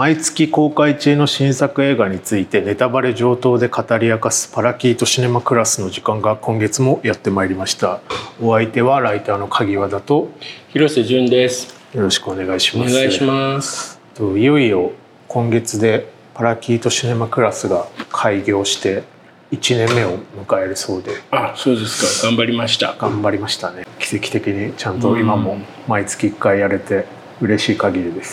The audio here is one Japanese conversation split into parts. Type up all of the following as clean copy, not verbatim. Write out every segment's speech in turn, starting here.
毎月公開中の新作映画についてネタバレ上等で語り明かすパラキートシネマクラスの時間が今月もやってまいりました。お相手はライターの鍵和田と広瀬淳です。 よろしくお願いします。 お願いします。 いよいよ今月でパラキートシネマクラスが開業して1年目を迎えるそうで。 あ、そうですか。頑張りました。 頑張りましたね。奇跡的にちゃんと今も毎月1回やれて嬉しい限りです。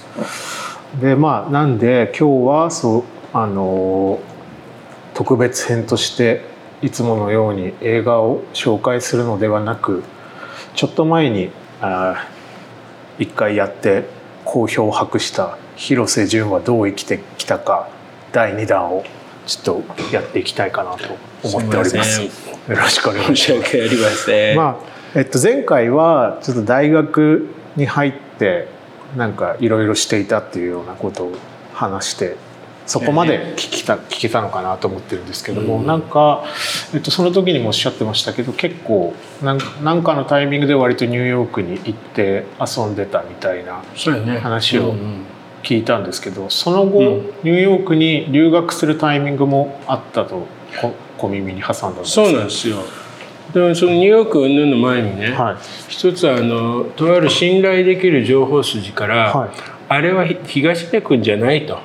でなんで今日は特別編としていつものように映画を紹介するのではなく、ちょっと前に1回やって好評を博した広瀬淳はどう生きてきたか第2弾をちょっとやっていきたいかなと思っております。よろしくお願いします。 申し訳ありません。 前回はちょっと大学に入ってなんかいろいろしていたっていうようなことを話して、そこまで聞けたのかなと思ってるんですけども、なんか、その時にもおっしゃってましたけど、結構なんかのタイミングで割とニューヨークに行って遊んでたみたいな話を聞いたんですけど、その後、ニューヨークに留学するタイミングもあったと小耳に挟んだんです。 そうなんですよ。でもそのニューヨーク云々の前にね、一つとある信頼できる情報筋から、あれは東出君じゃないと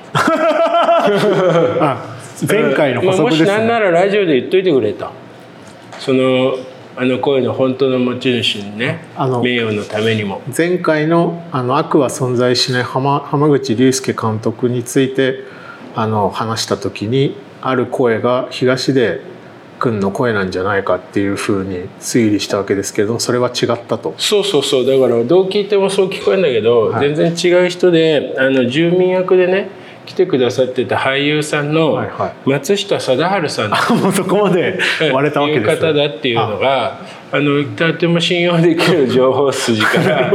前回の補足ですね。 もし何ならラジオで言っといてくれと、その声の本当の持ち主にね、名誉のためにも。 前回の悪は存在しない浜口竜介監督について話した時に、ある声が東出君の声なんじゃないかっていうふうに推理したわけですけど、それは違ったと。 そうだからどう聞いてもそう聞こえるんだけど、全然違う人で住民役でね来てくださってた俳優さんの松下貞治さんもうそこまで割れたわけですいう方だっていうのがとても信用できる情報筋から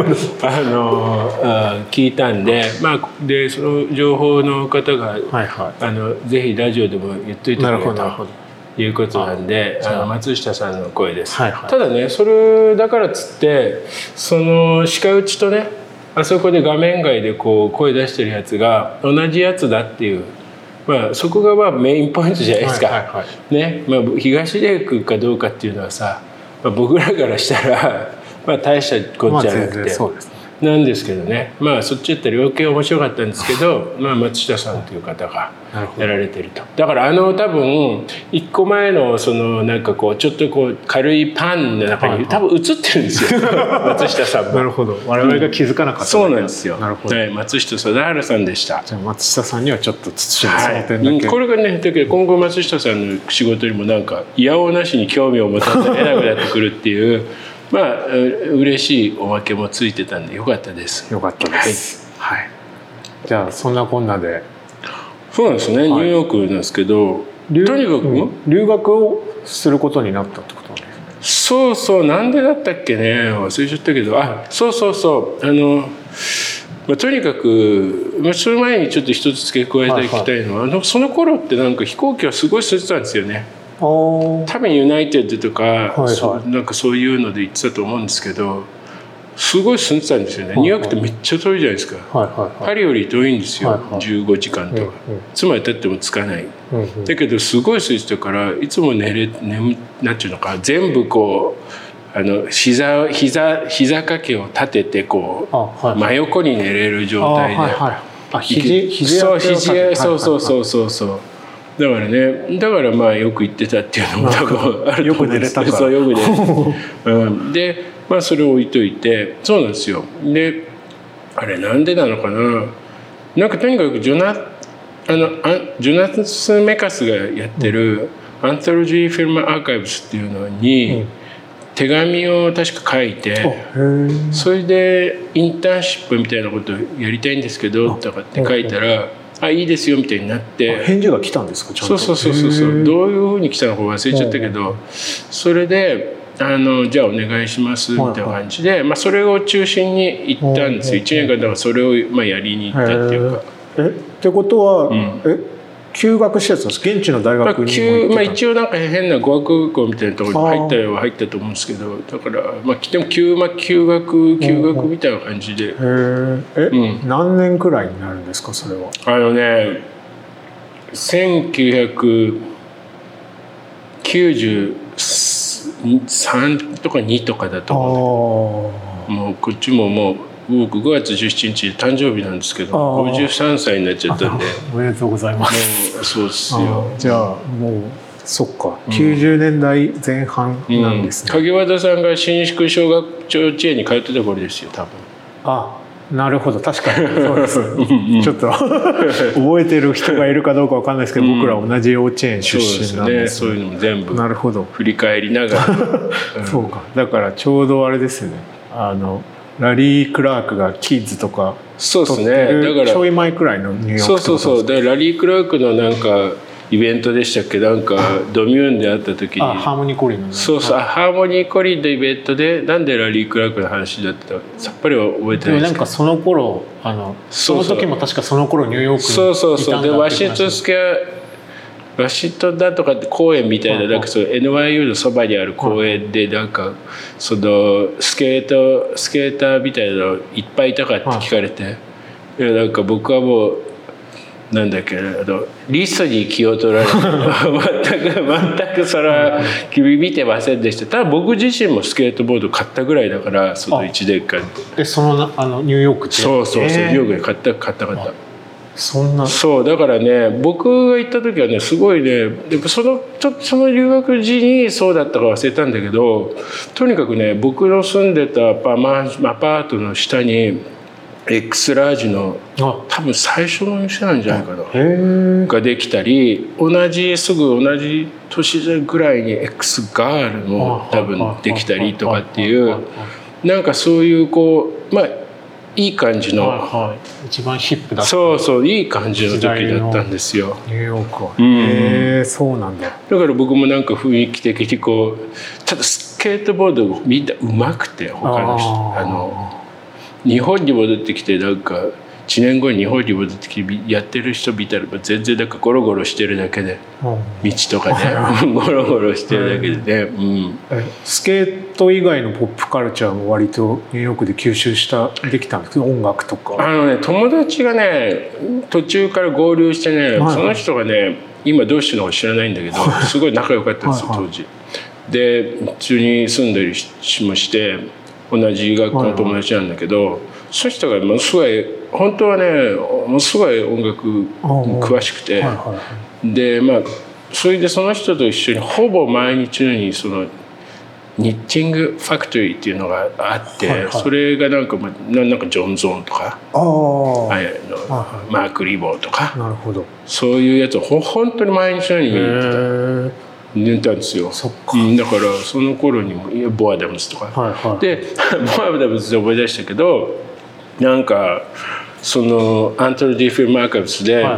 聞いたんで、でその情報の方が、ぜひラジオでも言っといてくれということなんで、松下さんの声です。ただね、それだからっつってその鹿打ちとね、あそこで画面外でこう声出してるやつが同じやつだっていう、そこがメインポイントじゃないですか。東出君かどうかっていうのはさ、僕らからしたら大したことじゃなくて、なんですけどね、そっちやったら余計面白かったんですけど、松下さんという方がやられてると。だから多分一個前のなんかちょっと軽いパンの中に多分映ってるんですよ松下さんも。 なるほど。我々が気づかなかった。 そうなんですよ。 なるほど。 松下貞治さんでした。 じゃあ松下さんにはちょっと慎むその点だけ。 これがね、だけど今後松下さんの仕事にもなんかいやおうなしに興味を持たれなくなってくるっていう嬉しいおまけもついてたんでよかったです。 よかったです。じゃあそんなこんなで。 そうなんですね。ニューヨークなんですけど、とにかく留学をすることになったってことなんですね。 そうなんでだったっけね、忘れちゃったけど、とにかく、その前にちょっと一つ付け加えていきたいのは、その頃ってなんか飛行機はすごい空いてたんですよね。多分ユナイテッドとか、なんかそういうので行ってたと思うんですけど、すごい住んでたんですよね。ニューヨークってめっちゃ遠いじゃないですか。パリより遠いんですよ。15時間とか。つまり立ってもつかない。だけどすごい空いてたから、いつもなんていうのか、全部膝掛けを立てて真横に寝れる状態で。そう。だからよく行ってたっていうのも多分あると思うんですけど、よく寝れた。でそれを置いといて、そうなんですよ。であれなんでなのかな、なんかとにかくジョナス・メカスがやってるアンソロジー・フィルム・アーカイブスっていうのに手紙を確か書いて、それでインターンシップみたいなことをやりたいんですけどとかって書いたら、いいですよみたいになって、 返事が来たんですか？ちゃんと。 そうどういうふうに来たのか忘れちゃったけど、それでじゃあお願いしますみたいな感じで、それを中心に行ったんですよ。1年間だからそれをやりに行ったっていうか。 ってことは、 休学施設です。現地の大学にも行ってた。 一応なんか変な語学学校みたいなところに入ったと思うんですけど、だからでも休学みたいな感じで。 何年くらいになるんですか、それは。 1993とか2とかだと思う。もうこっちももう僕5月17日誕生日なんですけど、53歳になっちゃったんで。 おめでとうございます。 そうですよ。 じゃあもうそっか、90年代前半なんですね。 影和田さんが新宿幼稚園に通ってた頃ですよ、多分。 なるほど、確かにそうです。ちょっと覚えてる人がいるかどうかわかんないですけど、僕ら同じ幼稚園出身なんです。 そういうのも全部。 なるほど。 振り返りながら。 そうか。だからちょうどあれですよね。ラリー・クラークがキッズとかそうですね。だからちょい前くらいのニューヨーク。 そうでラリー・クラークのなんかイベントでしたっけ、なんかドミューンで会った時にハーモニーコリンの、 ハーモニーコリンのイベントでなんでラリー・クラークの話だったかさっぱり覚えてないですけど、 なんかその頃その時も確かその頃ニューヨークにいたんだってそうでワシントンだとかって公園みたいな、なんかNYU のそばにある公園でなんかそのスケーターみたいなのいっぱいいたかって聞かれて、なんか僕はもうなんだっけリストに気を取られて全くそれは君見てませんでした。ただ僕自身もスケートボード買ったぐらいだから、その1年間でそのニューヨークってそうニューヨークで買った。そうだからね、僕が行った時はねすごいね、でもその留学時にそうだったか忘れたんだけど、とにかくね僕の住んでたアパートの下にX ラージの多分最初の店なんじゃないかなができたり、すぐ同じ年ぐらいに X ガールも多分できたりとかっていう、なんかそういういい感じの、 一番ヒップだった、 そういい感じの時だったんですよ、 ニューヨークは。そうなんだ。 だから僕もなんか雰囲気的にただスケートボードみんな上手くて、他の人日本に戻ってきてなんか1年後に日本に戻ってきてやってる人見たら全然なんかゴロゴロしてるだけで、道とかねゴロゴロしてるだけでね、 スケート以外のポップカルチャーも割とニューヨークで吸収できたんですけど、音楽とか友達がね途中から合流してね、その人がね今どうしてるのか知らないんだけど、すごい仲良かったんですよ当時で。一緒に住んだりもして同じ学校の友達なんだけど、その人がものすごい本当はねものすごい音楽詳しくて、でそれでその人と一緒にほぼ毎日のようにそのニッティングファクトリーっていうのがあって、それがなんかジョン・ゾーンとかマーク・リボーとか、そういうやつを本当に毎日のように寝たんですよ。だからその頃にもボアダムスとか、でボアダムスで思い出したけど、なんかそのアントニー・ディ・フィル・マーカブスで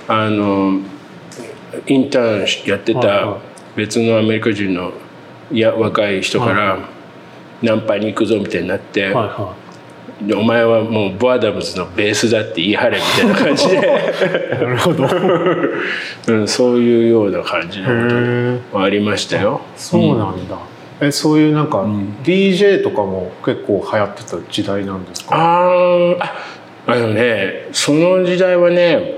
インターンやってた別のアメリカ人の若い人からナンパに行くぞみたいになって、お前はもうボアダムズのベースだって言い張れみたいな感じでなるほどそういうような感じのこともありましたよ。 そうなんだ。そういうなんか DJ とかも結構流行ってた時代なんですか？ その時代はね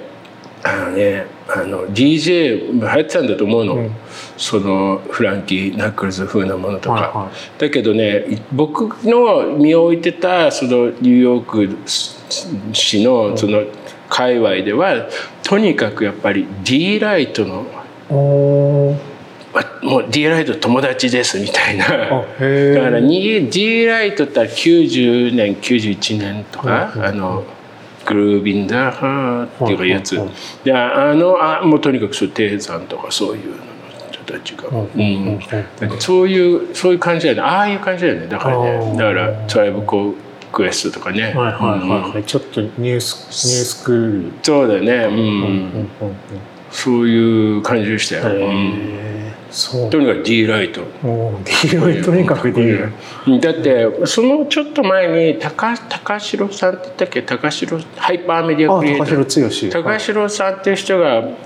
DJ 流行ってたんだと思うの、そのフランキー・ナックルズ風なものとか、だけどね僕の身を置いてたそのニューヨーク市のその界隈ではとにかくやっぱり D ライトのもう D ライト友達ですみたいな、だから D ライトって90年91年とかグルービンダーハーっていうやつで、もうとにかくテイさんとかそういう人たちが、そういう感じだよね。ああいう感じだよね。だからトライブコークエストとかね、 ちょっとニュースクール、 そうだよね、そういう感じでしたよ。とにかく D ライト、 とにかく D ライトだってそのちょっと前に高城さんって言ったっけ、ハイパーメディアクリエイター高城さんっていう人が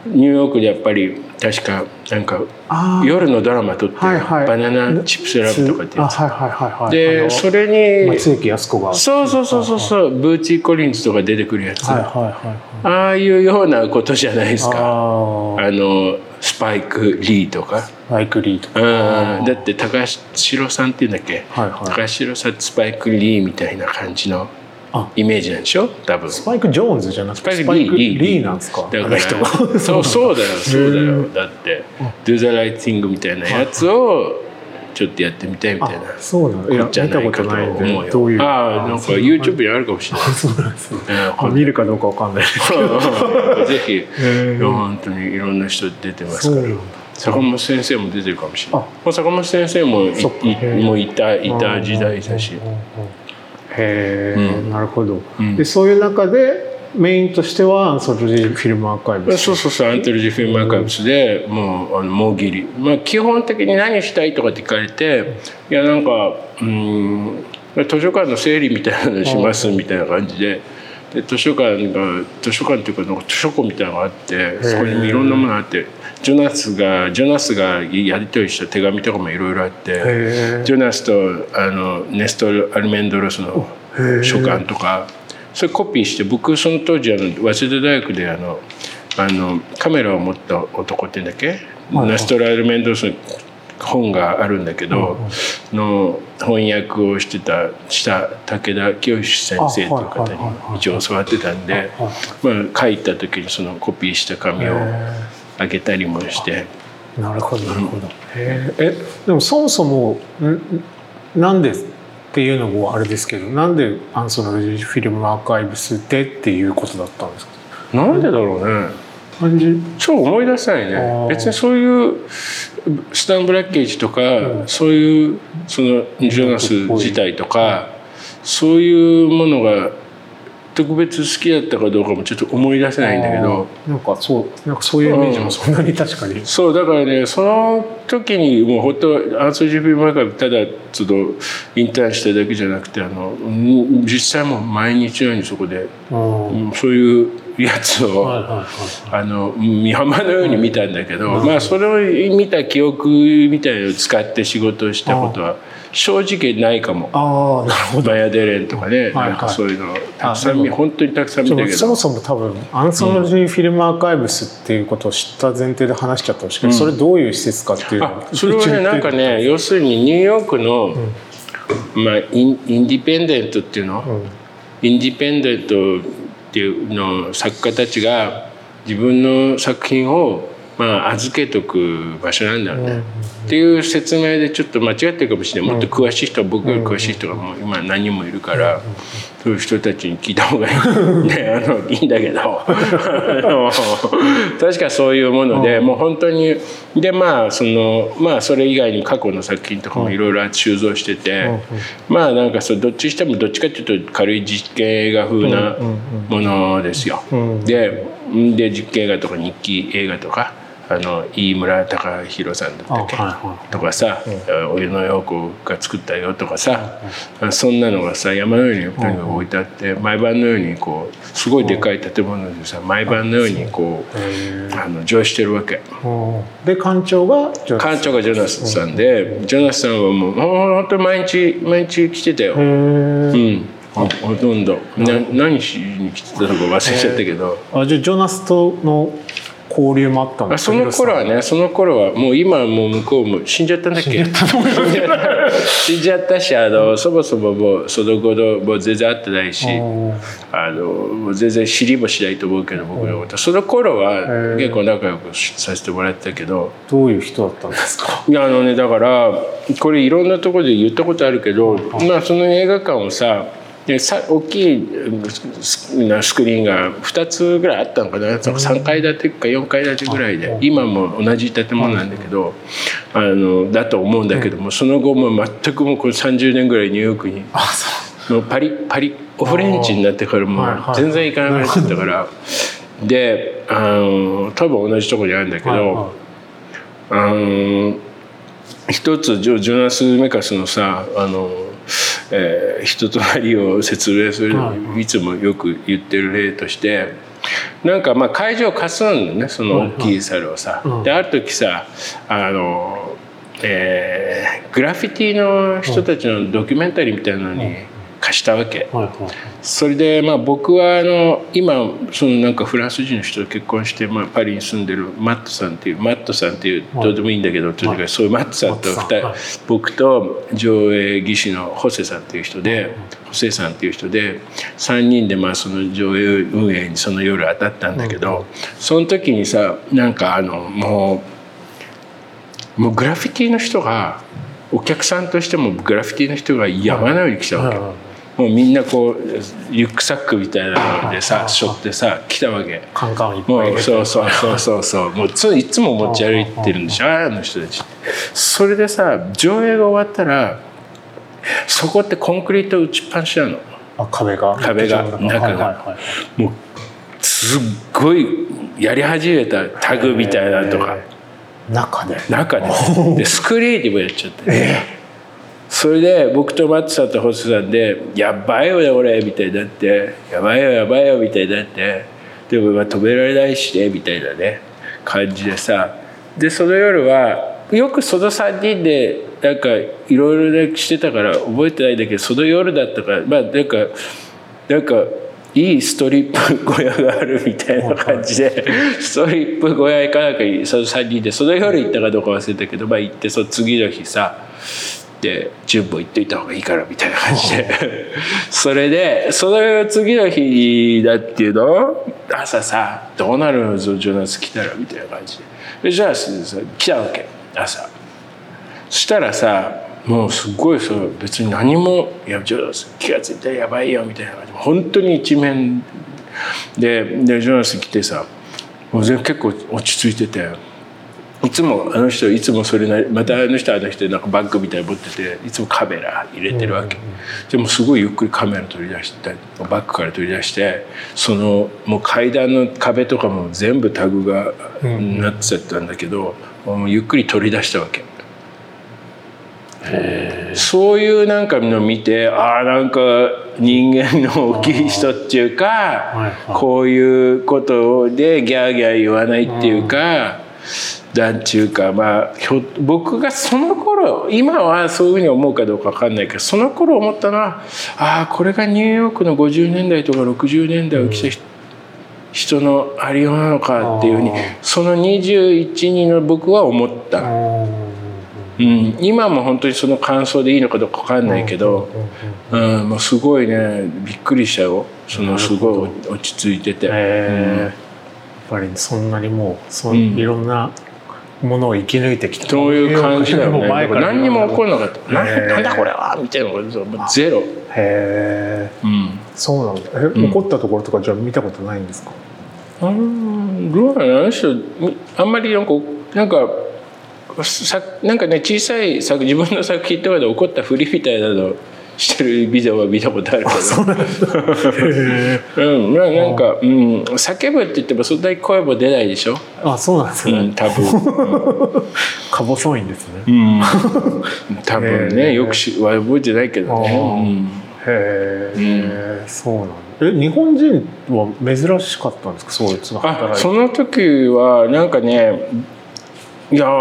ニューヨークでやっぱり確かなんか夜のドラマ撮ってる、バナナチップスラブとかってやつで、それに松雪泰子がそうブーツィー・コリンズとか出てくるやつ、ああいうようなことじゃないですか。スパイク・リーとかだって高城さんっていうんだっけ、高城さんスパイク・リーみたいな感じのイメージなんでしょ多分。 スパイク・ジョーンズじゃなくてスパイク・リーなんですか。 だからそうだよだって「Do the right thing」みたいなやつをちょっとやってみたいみたいなことじゃないかと思うよ。どういうなんか YouTube にあるかもしれない。 そうなんですね。見るかどうかわかんないですけどぜひ本当にいろんな人出てますから。坂本先生も出てるかもしれない。坂本先生もいた時代だし。 へえ、なるほど。でそういう中でメインとしてはアンソロジーフィルムアーカイブス。そうアンソロジーフィルムアーカイブスでもうもぎり、基本的に何したいとかって聞かれて、いやなんか図書館の整理みたいなのしますみたいな感じで。図書館っていうかなんか図書庫みたいなのがあって、そこにいろんなものがあって、ジョナスがやり取りした手紙とかもいろいろあって、ジョナスとネスト・アルメンドロスの書簡とかそれコピーして、僕その当時早稲田大学でカメラを持った男っていうんだっけ、ネスト・アルメンドロスの本があるんだけど、の翻訳をした武田清先生という方に一応教わってたんで、書いた時にそのコピーした紙をあげたりもして。 なるほど。でもそもそもなんでっていうのもあれですけど、なんでアンソロジーフィルムアーカイブスでっていうことだったんですか。 なんでだろうね。超思い出せないね。別にそういうスタン・ブラッケージとか、そういうそのジョナス自体とか、そういうものが特別好きだったかどうかもちょっと思い出せないんだけど、 なんかそういうイメージもそんなに確かに。 そうだからね、その時にもう本当アンソロジーフィルムアーカイブただちょっとインターンしただけじゃなくて、実際も毎日のようにそこでそういうやつを山のように見たんだけど、それを見た記憶みたいなのを使って仕事をしたことは正直ないかも。マヤ・デレンとかね、なんかそういうのたくさん本当にたくさん見たけど、 そもそも多分アンソロジーフィルムアーカイブスっていうことを知った前提で話しちゃったんですけど、それどういう施設かっていうのはそれはね、なんかね、要するにニューヨークのインディペンデントっていうの、インディペンデントっていうの作家たちが自分の作品を預けとく場所なんだろうね、っていう説明でちょっと間違ってるかもしれない。もっと詳しい人は僕より詳しい人がもう今何人もいるから、そういう人たちに聞いた方がいい、ね、いいんだけど確かそういうもので、もう本当にでそれ以外に過去の作品とかもいろいろ収蔵してて、なんかどっちしてもどっちかっていうと軽い実験映画風なものですよ。で実験映画とか日記映画とか飯村隆弘さんだったっけ、とかさ、小野洋子が作ったよとかさ、そんなのがさ山のようにとにかく置いてあって、毎晩のようにこうすごいでかい建物でさ、毎晩のようにこう上映してるわけで、館長がジョナスさんで、ジョナスさんはもう本当に毎日来てたよ。ほとんど何しに来てたのか忘れちゃったけど、 じゃあジョナスとの交流もあったんですか。 その頃はもう今はもう向こうも死んじゃったんだっけ。死んじゃったし、そもそももうその後のもう全然会ってないし、もう全然知りもしないと思うけど、僕のこと。その頃は結構仲良くさせてもらってたけど。 どういう人だったんですか。 いやだからこれいろんなところで言ったことあるけど、その映画館をさ大きいスクリーンが2つぐらいあったのかな、3階建てか4階建てぐらいで、今も同じ建物なんだけどだと思うんだけども、その後も全くもうこれ30年ぐらいニューヨークにもうパリオフレンチになってからもう全然行かなくなっちゃったからで多分同じとこにあるんだけど一つジョナス・メカスのさ人となりを説明する、いつもよく言ってる例としてなんかまあ会場を貸すんだね、その大きいサルをさ。である時さグラフィティの人たちのドキュメンタリーみたいなのに貸したわけ。それでまあ僕は今そのなんかフランス人の人と結婚して、まあ、パリに住んでるマットさんっていうどうでもいいんだけど、とにかくそういうマットさんと僕と上映技師のホセさんっていう人で、3人でまあその上映運営にその夜当たったんだけど、その時にさ、なんかもうグラフィティの人が、お客さんとしてもグラフィティの人が山のように来たわけ。もうみんなこうリュックサックみたいなのでさ背負ってさ来たわけ。 カンカンいっぱい入れて。 そうもういつも持ち歩いてるんでしょ、あの人たち。それでさ、上映が終わったらそこってコンクリート打ちっぱなしなの。 壁が中が、もうすっごいやり始めたタグみたいなのとか中ででスクリーンにもやっちゃって、それで僕とマットさんとホスさんで「やばいよね俺」みたいになって「やばいよ」みたいになって、でも止められないしねみたいなね感じでさ、でその夜はよくその3人でなんかいろいろしてたから覚えてないんだけど、その夜だったからまあなんかいいストリップ小屋があるみたいな感じでストリップ小屋行かなきゃその3人でその夜行ったかどうか忘れたけど、まあ行って、その次の日さで準備行っといた方がいいからみたいな感じでそれでその次の日だっていうの朝さ「どうなるのジョナス来たら」みたいな感じでじゃあ来たわけ朝。そしたらさ、もうすごい別に何も「いやジョナス気が付いたらやばいよ」みたいな感じで本当に一面でジョナス来てさ、もう結構落ち着いてて、いつもいつもそれなり、またあの人なんかバッグみたいに持ってていつもカメラ入れてるわけ。でもすごいゆっくりカメラ取り出してバッグから取り出して、もう階段の壁とかも全部タグがなっちゃったんだけど、もうゆっくり取り出したわけ。そういうなんかの見て、なんか人間の大きい人っていうか、こういうことでギャーギャー言わないっていうか、なんていうか、まあ僕がその頃、今はそういうふうに思うかどうか分かんないけど、その頃思ったのはこれがニューヨークの50年代とか60年代を生きた人のありようなのかっていうふうに、その21、2の僕は思った。今も本当にその感想でいいのかどうか分かんないけど、もうすごいねびっくりしたよ。すごい落ち着いてて、 やっぱりそんなにもういろんなものを生き抜いてきた、 そういう感じだよね。何にも起こらなかった。なんだこれはみたいなことゼロ。 そうなんだ。起こったところとかじゃあ見たことないんですか？ どうなの？あの人あんまりなんかね、小さい自分の作品とかで起こったふりみたいなのをしてるビデオは見たことあるけど、 そうなんだ。 なんか、叫ぶって言ってもそんなに声も出ないでしょ。 そうなんですね。 多分か細いんですね。 多分ね、よくは覚えてないけどね。 そうなんだ。日本人は珍しかったんですか？そういうつながり。 その時はなんかね、いや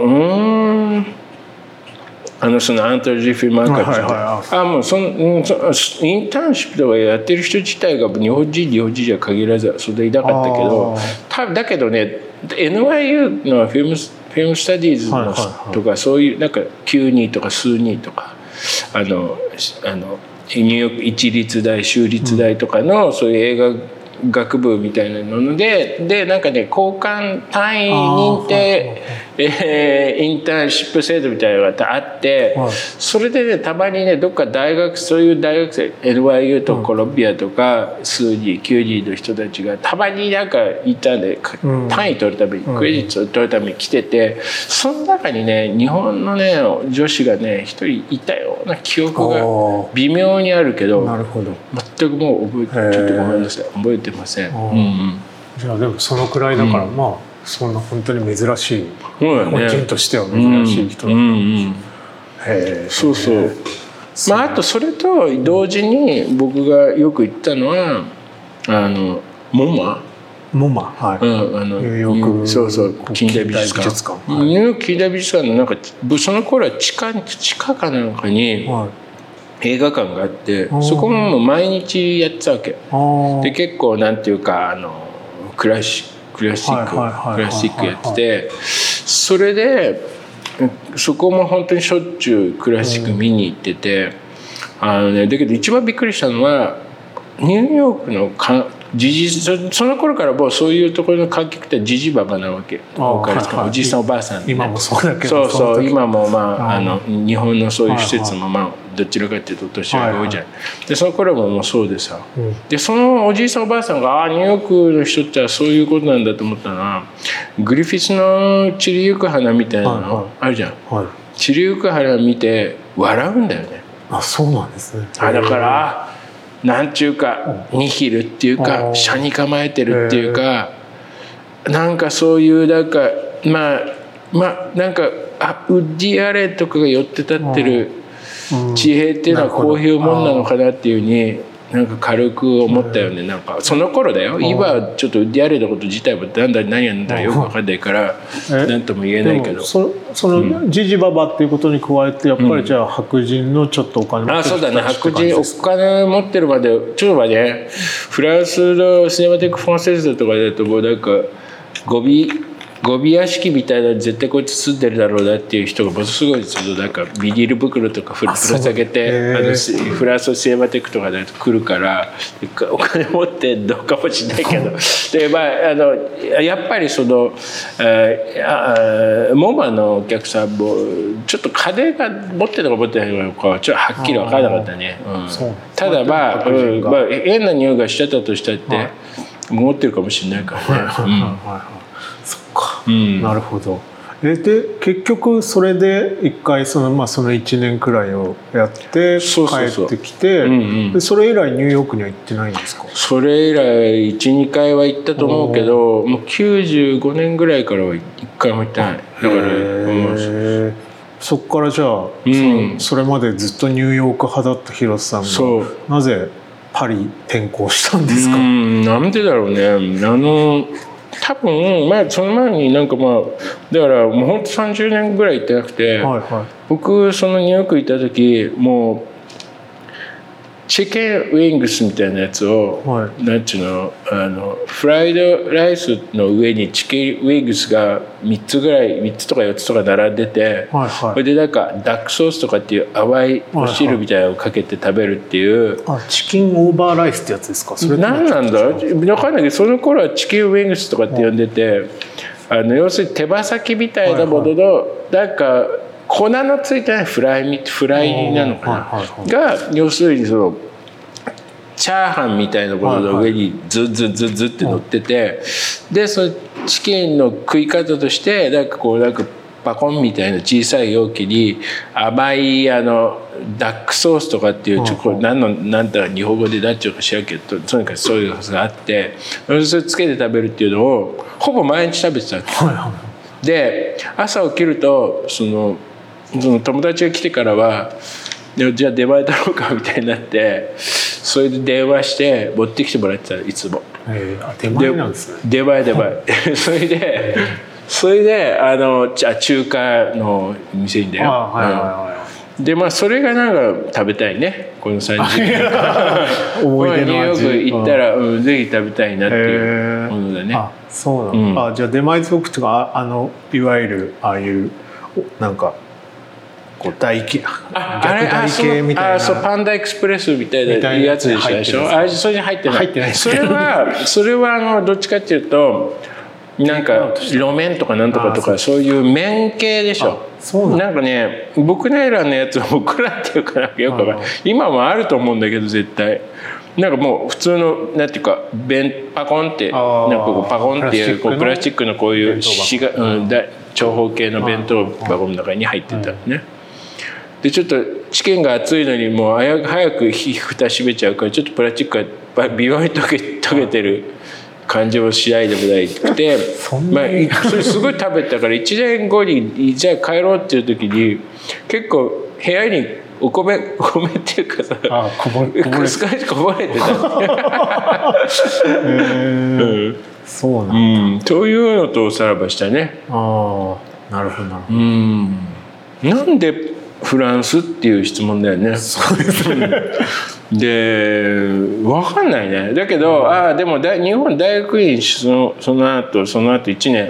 そのアントロジーフィルムアカデミー、もうインターンシップとかやってる人自体が日本人じゃ限らずそれでいなかったけど、だけどね NYU のフィルムスタディーズのとか、そういうなんか92とか数2とかニューヨーク一律大州立大とかのそういう映画学部みたいなのでなんかね交換単位認定インターンシップ制度みたいなのがあって、それでねたまにねどっかそういう大学生 NYU とコロンビアとか数人9人の人たちがたまになんかインターンで単位取るためにクレジットを取るために来てて、その中にね日本のね女子がね一人いたような記憶が微妙にあるけど、全くもうちょっとごめんなさい覚えてません。 じゃあでもそのくらいだから、まあそんな本当に珍しい、日本人としては珍しい人だったんですよ。そう。 あとそれと同時に僕がよく言ったのはモマモマ、はい、ニューヨーク、 そうそう、近代美術館、ニューヨーク近代美術館のなんかその頃は地下かなんかに映画館があって、そこももう毎日やってたわけで、結構なんていうかクラシックやってて、それでそこも本当にしょっちゅうクラシック見に行ってて、だけど一番びっくりしたのはニューヨークのその頃からもうそういうところの観客ってジジババなわけ、おじいさんおばあさん、ね、 今もそうだけど、 そう今も日本のそういう施設もどちらかというと年寄りが多いじゃん、でその頃ももうそうでさ、でそのおじいさんおばあさんがニューヨークの人ってそういうことなんだと思ったのは、グリフィスの散りゆく花みたいなのあるじゃん、散りゆく花見て笑うんだよね。 そうなんですね。 だからなんちゅうかニヒルっていうか斜に構えてるっていうか、なんかそういうなんかなんかウッディ・アレンとかが寄って立ってる地平っていうのはこういうもんなのかなっていうふうになんか軽く思ったよね。なんかその頃だよ。今はちょっとウッディ・アレンのこと自体も何やんだよく分かんないから何とも言えないけど、 そのジジババっていうことに加えてやっぱりじゃあ白人のちょっとお金持ってる人たちって感じですか？ そうだね、白人お金持ってるまでちょっと待って、フランスのシネマティック・フランセーズとかだともうなんかゴビ屋敷みたいな絶対こいつ住んでるだろうなっていう人がものすごいなんかビニール袋とかぶら下げてフランスのシネマティックとかだと来るからお金持ってんのかもしれないけどで、やっぱりそのモマのお客さんもちょっと金が持ってるのか持ってないのかちょっとはっきり分からなかったね。ただ変な匂いがしちゃったとしたって持ってるかもしれないからね。 そっか、なるほど。で結局それで一回その1年くらいをやって帰ってきて、でそれ以来ニューヨークには行ってないんですか？それ以来 1,2 回は行ったと思うけど、もう95年ぐらいからは1回も行ってない。だからそっからじゃあ、それまでずっとニューヨーク派だった廣瀬さんがなぜパリ転校したんですか？ なんでだろうね。多分その前になんかだからもうほんと30年ぐらい行ってなくて、僕そのニューヨーク行った時もうチキンウィングスみたいなやつを、なんちゅうのフライドライスの上にチキンウィングスが3つとか4つとか並んでて、それでなんかダックソースとかっていう淡いお汁みたいなのをかけて食べるっていう、 チキンオーバーライスってやつですか？それ何なんだ分かんないけど、その頃はチキンウィングスとかって呼んでて、要するに手羽先みたいなもののなんか粉のついてないフライなのかなが、要するにそのチャーハンみたいなものの上にズって乗ってて、でそのチキンの食い方としてなんかパコンみたいな小さい容器に甘いダックソースとかっていうなんだ日本語で何て言うか知らんけど、とにかくそういうのがあってそれつけて食べるっていうのをほぼ毎日食べてたわけ。で朝起きるとその友達が来てからはじゃあ出前だろうかみたいになって、それで電話して持ってきてもらってた、いつも。 出前なんですね。 出前それで中華の店にだよ。でそれがなんか食べたいね、この30年思い出の味。 ニューヨーク行ったら、ぜひ食べたいなっていうものだね。 そうなの。じゃあ出前族とかいわゆるああいうなんか台形、逆台形みたいな、 パンダエクスプレスみたいなやつでしょ。それに入ってない。それはどっちかっていうとなんか路面とかなんとかとかそういう面系でしょ。なんかね、僕らのやつは僕らっていうかなんかよくわかんない。今もあると思うんだけど絶対。なんかもう普通のなんていうかパコンってなんかパコンっていうプラスチックのこういう長方形の弁当箱の中に入ってたね。でちょっとチキンが熱いのにもう早く蓋閉めちゃうから、ちょっとプラスチックが微妙に溶けてる感じもしないでもないくてそれすごい食べたから1年後にじゃあ帰ろうっていう時に結構部屋にお米っていうかさ少しこぼれてたそうなんだ、 そういうのとさらばしたね。 ああ、なるほどなるほど。 なんでフランスっていう質問だよね。 そうですね。 で分かんないね。だけど、でも日本大学院その後1年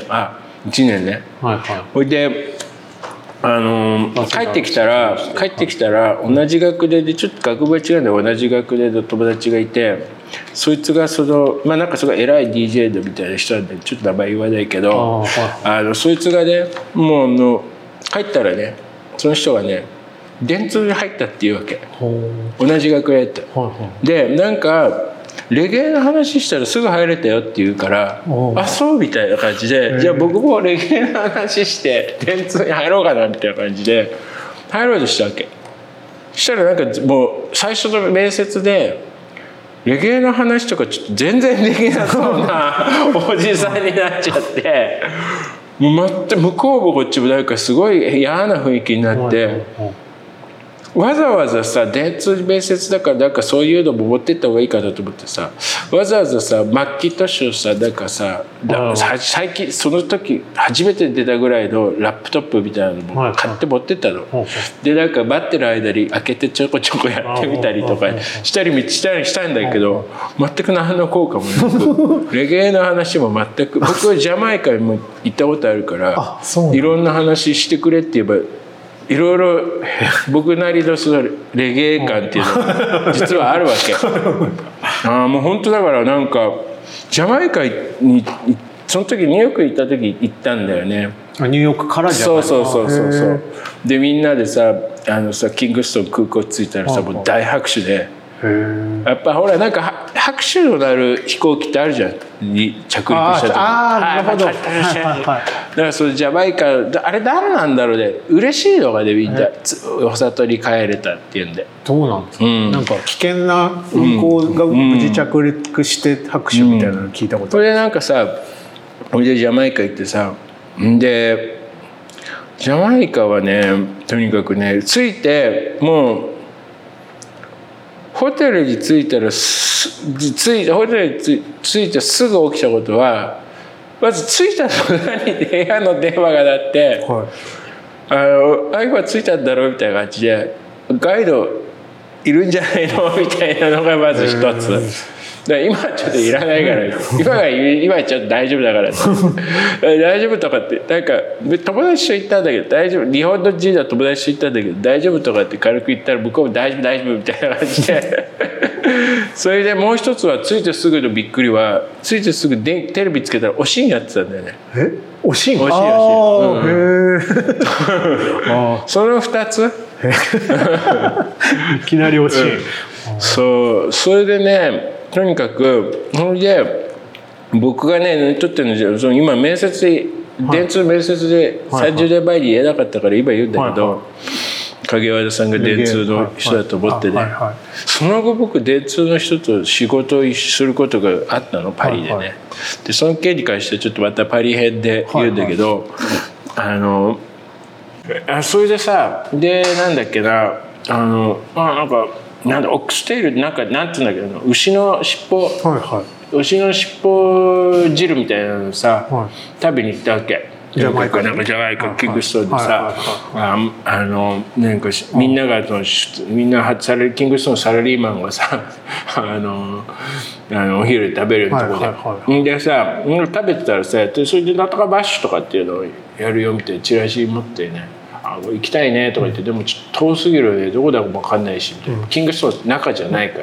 1年ね。 はいはい。 ほいで帰ってきたら同じ学年でちょっと学部は違うんで同じ学年の友達がいて、そいつがなんかすごい偉い DJ みたいな人なんでちょっと名前言わないけど、そいつがねもう帰ったらねその人がね電通に入ったっていうわけ。同じ学年やって、でなんかレゲエの話したらすぐ入れたよって言うからあそうみたいな感じで、じゃあ僕もレゲエの話して電通に入ろうかなみたいな感じで入ろうとしたわけ。そしたらなんかもう最初の面接でレゲエの話とかちょっと全然できなそうなおじさんになっちゃってもう全く向こうもこっちもなんかすごい嫌な雰囲気になって。わざわざさ電通面接だからなんかそういうのも持ってった方がいいかなと思ってさ、わざわざさマッキントッシュをさなんかさ最近その時初めて出たぐらいのラップトップみたいなのも買って持ってったの。でなんか待ってる間に開けてちょこちょこやってみたりとかしたんだけど全く何の効果もなくレゲエの話も全く僕はジャマイカにも行ったことあるからいろんな話してくれって言えばいろいろ僕なりのそのレゲエ感っていうのが実はあるわけ。もう本当だからなんかジャマイカにその時ニューヨーク行った時行ったんだよね。 ニューヨークからじゃない。 そうでみんなでさキングストン空港着いたらさもう大拍手で。やっぱほらなんか拍手のなる飛行機ってあるじゃんに着陸した時になるほど。だからそのジャマイカあれ何なんだろうね嬉しいのがねみんなお里に帰れたっていうんで。 どうなんですか、なんか危険な運航が無事着陸して拍手みたいなの聞いたことある。 それでなんかさ俺でジャマイカ行ってさでジャマイカはねとにかくね着いてもうホテルに着いてすぐ起きたことはまず着いた途端に部屋の電話が鳴って、今着いたんだろうみたいな感じでガイドいるんじゃないのみたいなのがまず一つ。今はちょっといらないから今はちょっと大丈夫だから大丈夫とかってなんか友達と言ったんだけど大丈夫日本の人は友達と言ったんだけど大丈夫とかって軽く言ったら向こうも大丈夫みたいな感じでそれでもう一つは着いてすぐのびっくりは着いてすぐテレビつけたらおしんやってたんだよね。 おしんその2ついきなりおしん、 それでねとにかくそれで僕がね撮ってるのじゃ今面接で電通面接で30年前に言えなかったから今言うんだけど影和田さんが電通の人だと思ってねその後僕電通の人と仕事をすることがあったのパリでね。でその件に関してちょっとまたパリ編で言うんだけどそれでさでなんだっけななんかなんだオックステールなんていうんだけど牛の尻尾、牛の尻尾汁みたいなのさ、食べに行ったわけ。ジャマイカキングストンでさなんかみんながみんなキングストンのサラリーマンがさお昼で食べるようなところでさ食べてたらさそれでなんとかバッシュとかっていうのをやるよみたいなチラシ持ってね行きたいねとか言ってでもちょっと遠すぎるねどこだか分かんないしみたいなキングストン中じゃないから、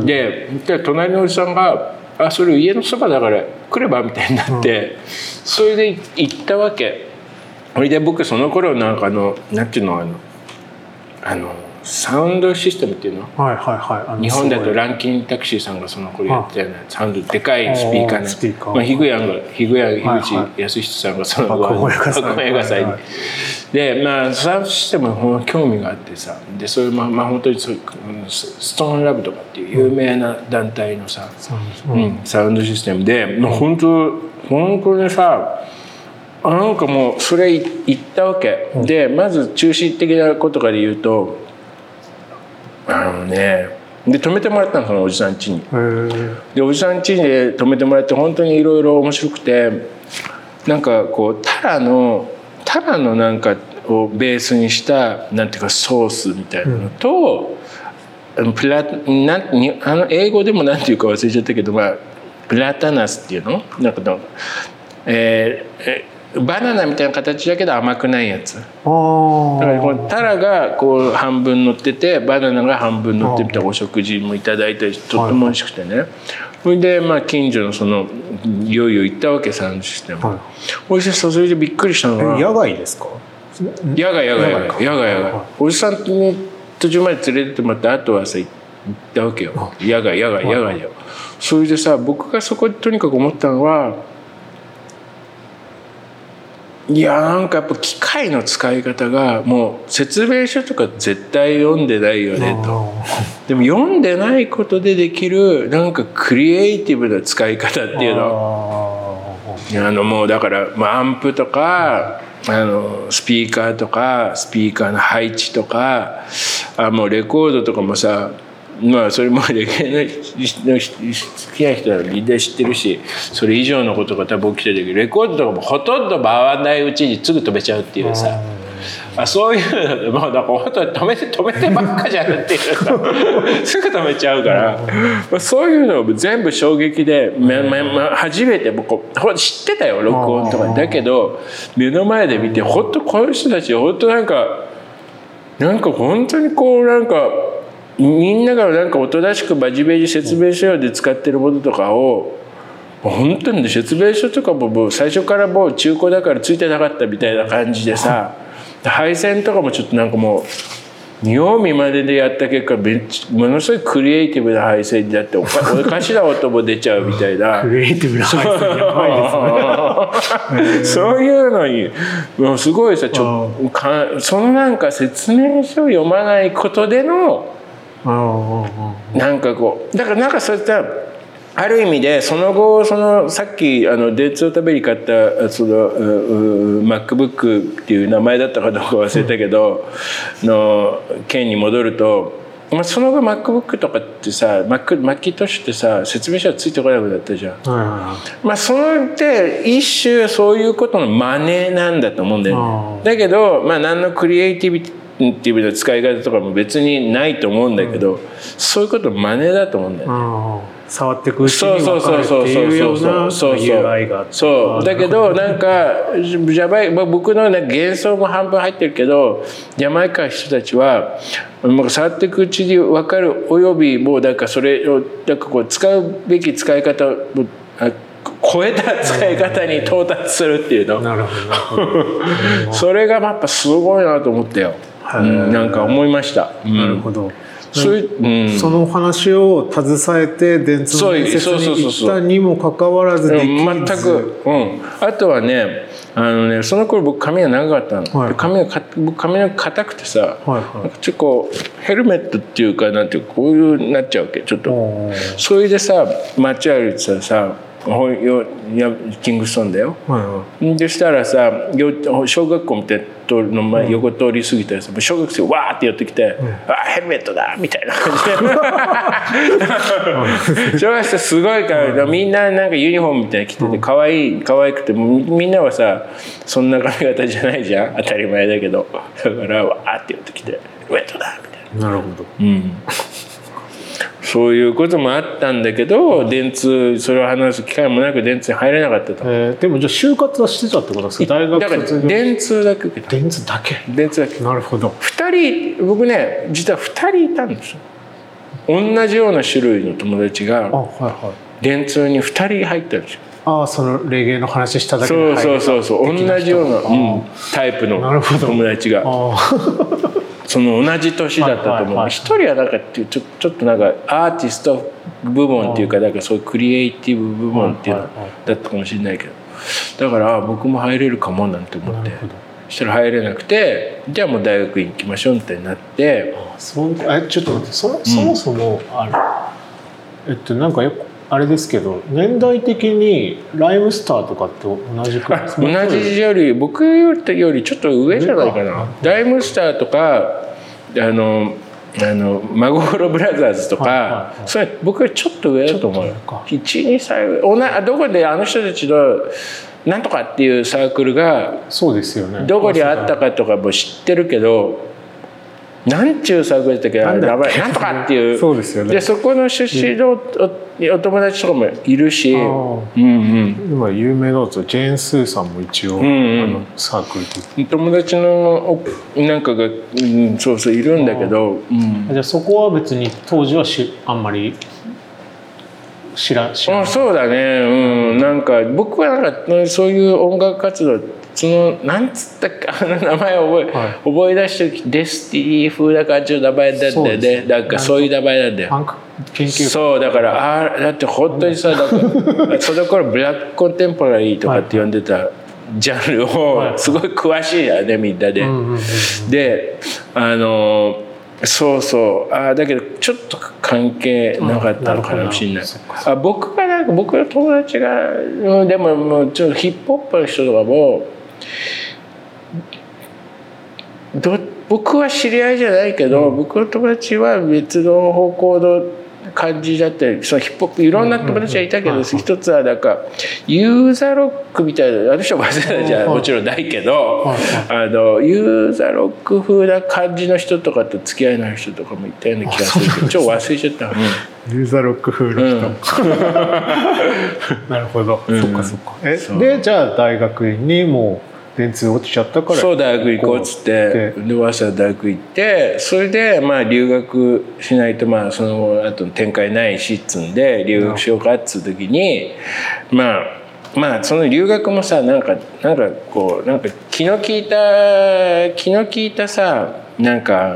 で隣のおじさんがそれ家のそばだから来ればみたいになって、それで行ったわけ。それで僕その頃なんかなんていうのサウンドシステムっていうの、日本だとランキンタクシーさんがその頃やってたようなサウンドでかいスピーカーね、樋口康人さんがその後映画祭にでサウンドシステムに興味があってさでそれ本当にストーンラブとかっていう有名な団体のさ、サウンドシステムで本当にさなんかもうそれ言ったわけでまず中心的なことから言うとで泊めてもらったの、そのおじさん家に。でおじさん家で泊めてもらって、本当にいろいろ面白くて、なんかこうタラのなんかをベースにしたなんていうかソースみたいなのと、英語でもなんていうか忘れちゃったけど、プラタナスっていうのなんかバナナみたいな形だけど甘くないやつ。だからこのタラがこう半分乗ってて、バナナが半分乗ってみたお食事もいただいて、とっても美味しくてね。それで近所のそのいよいよ行ったわけさ、システム。美味しそう。それでびっくりしたのが、 野外ですか？ 野外。おじさんに途中まで連れてってもらって、あとはさ行ったわけよ。野外よ。それでさ、僕がそこでとにかく思ったのは、いやなんかやっぱ機械の使い方が、もう説明書とか絶対読んでないよねと。でも読んでないことでできるなんかクリエイティブな使い方っていうの、もうだからアンプとかスピーカーとかスピーカーの配置とか、もうレコードとかもさ、それもレゲエの好きな人はみんな知ってるし、それ以上のことが多分起きてるけど、レコードとかもほとんど回らないうちにすぐ止めちゃうっていうさ、そういうのでもうだから本当に止めてばっかじゃんっていうかすぐ止めちゃうから、そういうのを全部衝撃で、初めて僕知ってたよ、録音とか。だけど目の前で見て、本当こういう人たち本当なんか本当にこうなんかみんながなんかおとなしく真面目に説明書で使ってるものとかを、本当に説明書とかも最初からもう中古だからついてなかったみたいな感じでさ、配線とかもちょっとなんかもう見よう見まねでやった結果、ものすごいクリエイティブな配線になって、おかしな音も出ちゃうみたいな。 クリエイティブな配線やばいですね。 そういうのにもうすごいさ、そのなんか説明書を読まないことでのなんかこう、だからなんかそういったある意味でその後、さっき電通のために買ったそのMacBook っていう名前だったかどうか忘れたけど、の件に戻ると、その後 MacBook とかってさ、マッキントッシュってさ、説明書がついてこなくなったじゃん。そのって一種そういうことの真似なんだと思うんだよね。だけど何のクリエイティビティっていう使い方とかも別にないと思うんだけど、そういうこと真似だと思うんだよね。 触っていくうちに分かるっていうような UI があって、 そうだけどなんか僕の幻想も半分入ってるけど、ジャマイカの人たちは触っていくうちに分かる、およびもうなんかそれをなんかこう使うべき使い方を超えた使い方に到達するっていうの。 なるほど。 それがやっぱすごいなと思ったよ。なんか思いました。 なるほど。その話を携えて電通の面接に行ったにもかかわらずできず、 全く、あとはね、その頃僕髪が長かったの。僕髪が硬くてさ、ちょっとこうヘルメットっていうかなんていうかこういうなっちゃうわけちょっと。それでさ、街歩いてたらさ、キングストンだよ。でしたらさ、小学校みたいなの横通り過ぎたらさ、小学生わーって寄ってきて「ヘルメットだ!」みたいな感じで小学生すごいからみんななんかユニフォームみたいに着てて可愛くて、みんなはさそんな髪型じゃないじゃん、当たり前だけど。だからわーって寄ってきて「ヘルメットだ!」みたいな。 なるほど。 そういうこともあったんだけど、電通それを話す機会もなく電通に入れなかったと。 でもじゃあ就活はしてたってことですか？大学卒業。 だから電通だけ。 電通だけ。なるほど。 僕ね、実は2人いたんですよ。同じような種類の友達が電通に2人入ったんですよ。 そのレゲエの話しただけで入る。 そう同じようなタイプの友達が。その同じ年だったと思う。一人はなんかちょっとなんかアーティスト部門っていうか、なんかそういうクリエイティブ部門っていうのだったかもしれないけど、だから僕も入れるかもなんて思って、そしたら入れなくて、じゃあもう大学院行きましょうみたいになって。 ちょっと待って、そもそもなんかよくあれですけど、年代的にライムスターとかって同じくらいですか？ 同じより僕よりちょっと上じゃないかな。ライムスターとか真心ブラザーズとか、それ僕はちょっと上だと思うよ。12歳上、どこであの人たちのなんとかっていうサークルがどこにあったかとかも知ってるけど、なんちゅうサークルだったっけ、なんとかっていう、 そうですよね。 でそこの出身のお友達とかもいるし、 今有名だとジェーン・スーさんも一応サークルで友達のなんかが、そうそういるんだけど、 じゃあそこは別に当時はあんまり知らない。 そうだね、なんか僕はなんかそういう音楽活動、なんつったっけ、名前を覚え出してる、デスティニー風な感じの名前なんだよね。なんかそういう名前なんだよ。そうだからだって本当にさ、その頃ブラックコンテンポラリーとかって呼んでたジャンルをすごい詳しいよね、みんなで。でそうそうだけどちょっと関係なかったのかもしれない。僕の友達がでももうちょっとヒップホップの人とかも僕は知り合いじゃないけど、僕の友達は別の方向の感じだったり、そのヒップホップいろんな友達はいたけど、一つはなんかユーザロックみたいな、私は早稲田じゃもちろんないけど、ユーザロック風な感じの人とかと付き合いのある人とかもいたような気がするけど、ちょっと忘れちゃった。 ユーザロック風の人、なるほど、そっかそっか。でじゃあ大学院にもう電通落ちちゃったから、 そう大学行こうっつって、で早稲田大学行って、それでまあ留学しないと、まあその後の展開ないしっつんで留学しようかっつう時に、まあその留学もさ、なんかこうなんか気の利いたさ、なんか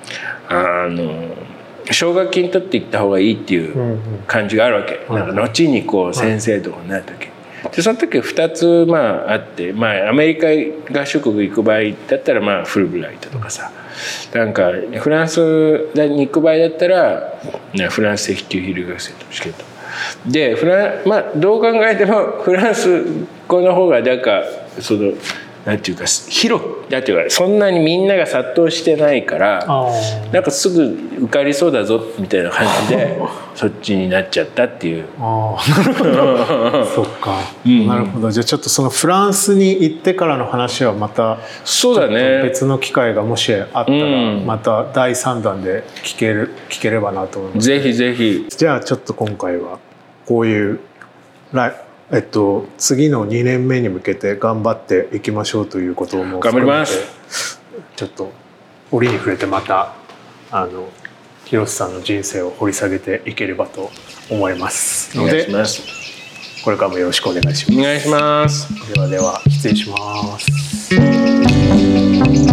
奨学金取っていった方がいいっていう感じがあるわけ。なんか後にこう先生とかになる時で、その時2つあって、アメリカ合衆国行く場合だったらフルブライトとかさ、なんかフランスに行く場合だったらフランス赤級非留学生の試験とでどう考えてもフランス語の方がなんかなんていうかなんていうか、そんなにみんなが殺到してないから、なんかすぐ受かりそうだぞみたいな感じでそっちになっちゃったっていう。 なるほどそっか、なるほど。じゃあちょっとそのフランスに行ってからの話はまたそうだね、 別の機会がもしあったらまた第3弾で聞ければなと思います。 ぜひぜひ。 じゃあちょっと今回はこういう次の2年目に向けて頑張っていきましょうということをもう頑張ります。 ちょっと折に触れてまた広瀬さんの人生を掘り下げていければと思いますので、これからもよろしくお願いします。 お願いします。 では失礼します。